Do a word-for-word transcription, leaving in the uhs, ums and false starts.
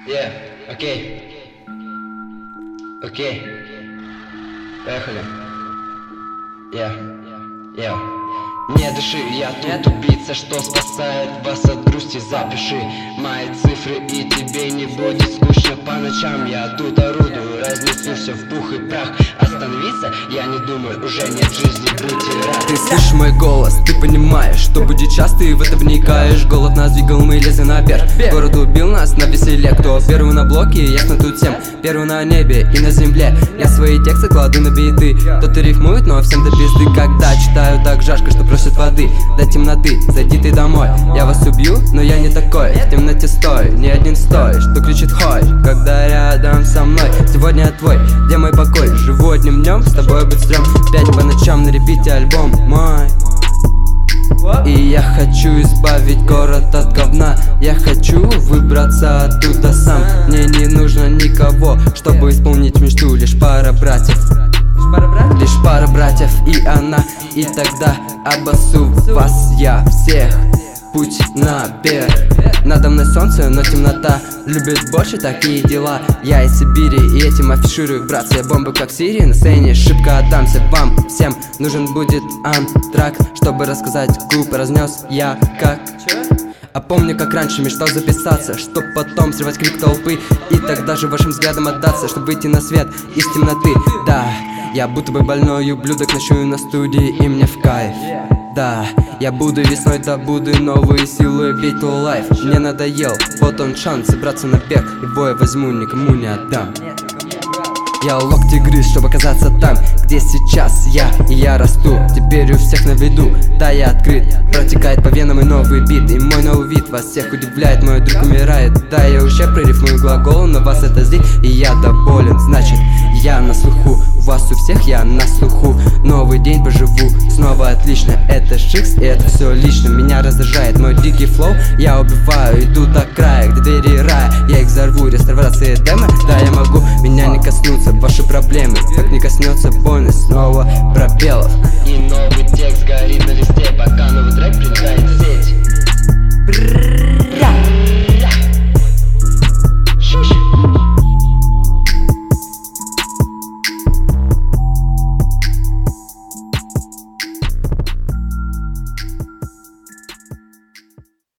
Yeah, окей. Окей. Поехали. Yeah, yeah. Не дыши, я тут убийца, что спасает вас от грусти. Запиши мои цифры, и тебе не будет скучно по ночам. Я тут орудую, разнесу все в пух и прах. Остановиться я не думаю, уже нет жизни, будьте рады. Ты слышишь мой голос, ты понимаешь, что будет час, ты в это вникаешь. Голод нас двигал, мы лезем наверх. Город убил нас на веселе. Кто первый на блоке, ясно тут всем. Первый на небе и на земле. Я свои тексты кладу на биты. Кто-то рифмует, но всем до пизды. Когда читаю так жарко, что просят воды. До темноты, зайди ты домой. Я вас убью, но я не такой. В темноте стой, не один стой. Что кричит хой, когда рядом со мной. Сегодня твой, где мой покой? Живу одним днем, с тобой быть стрём. Пять по ночам на репите альбом мой. И я хочу избавить город от говна. Я хочу выбраться оттуда сам. Мне не нужно никого, чтобы исполнить мечту. Лишь пара братьев, лишь пара братьев и она. И тогда обоссу вас я всех. Путь наверх. Надо мной солнце, но темнота. Любит больше такие дела. Я из Сибири и этим афиширую, братцы. Я бомба как Сирия на сцене. Шибко отдамся вам всем. Нужен будет антрак, чтобы рассказать глупо разнес я как. А помню, как раньше мечтал записаться, чтоб потом срывать крик толпы. И тогда же вашим взглядом отдаться, чтобы выйти на свет из темноты. Да, я будто бы больной ублюдок, ночую на студии и мне в кайф. Да, я буду весной, да буду новые силы бить to life. Мне надоел, вот он шанс собраться на бег. Его я возьму, никому не отдам. Я локти грыз, чтобы оказаться там, где сейчас я. И я расту, теперь у всех на виду. Да, я открыт, протекает по венам и новый бит. И мой новый вид вас всех удивляет, мой друг умирает. Да, я уже прорифмую глаголом, но вас это злит. И я доволен, значит, я на слуху. У вас у всех я на слуху. Новый день поживу, снова отлично. Это шикс, и это все лично. Меня раздражает мой дикий флоу. Я убиваю, иду до края, где двери рая. Я их взорву, реставрация демо. Да, я могу, меня не коснуться ваши проблемы, как не коснется больно снова пробелов. И новый текст горит на листе, пока новый трек прилетает в сеть.